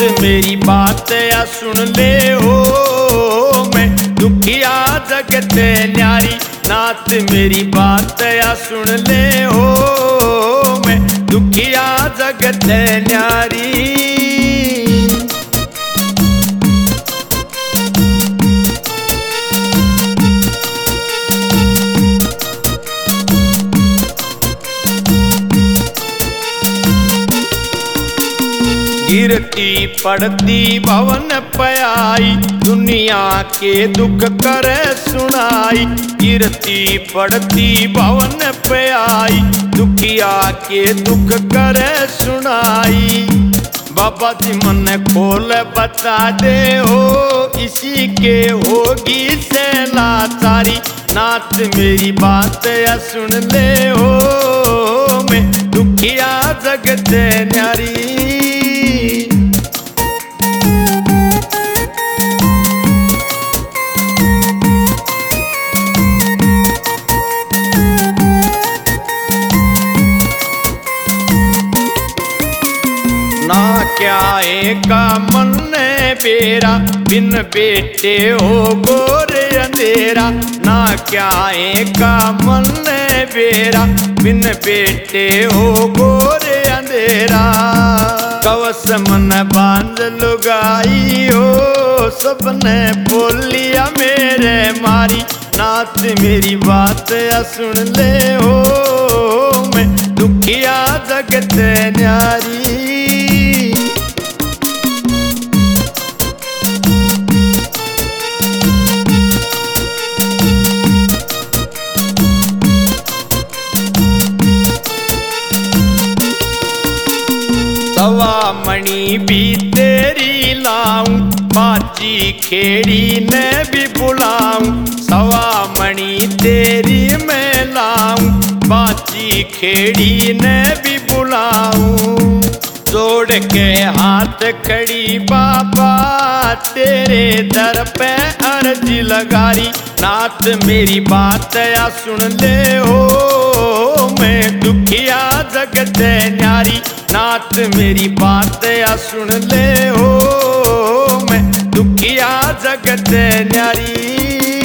मेरी बात या सुन ले हो, मैं दुखिया जगत न्यारी। नाथ मेरी बात या सुन ले हो, मैं दुखिया जगत न्यारी। गिरती पड़ती भवन पयाई, दुनिया के दुख करे सुनाई। गिरती पड़ती भवन पयाई, दुखिया के दुख करे सुनाई। बाबा जी मन खोल बता दे हो, इसी के होगी से लाचारी। नाथ मेरी बात या सुन ले हो, मैं दुखिया जगत न्यारी। ना क्या का मन बेरा, बिन बेटे हो गोर अंधेरा। ना क्या का मन बेरा, बिन बेटे हो गोर अंधेरा। कवस मन बांध लुगाई हो, सबने बोलिया मेरे मारी। नाथ मेरी बात या सुन ले हो, मैं दुखिया जगत न्यारी। सवा मणि भी तेरी लाऊं, बाजी खेड़ी ने भी बुलाऊं। सवा मणि तेरी मैं लाऊं, बाजी खेड़ी ने भी बुलाऊं। जोड़ के हाथ खड़ी बाबा, तेरे दर पे अर्जी लगारी। नाथ मेरी बात या सुन ले हो, मैं दुखिया जगत न्यारी। नाथ मेरी बात या सुन ले हो, मैं दुखिया जगत न्यारी।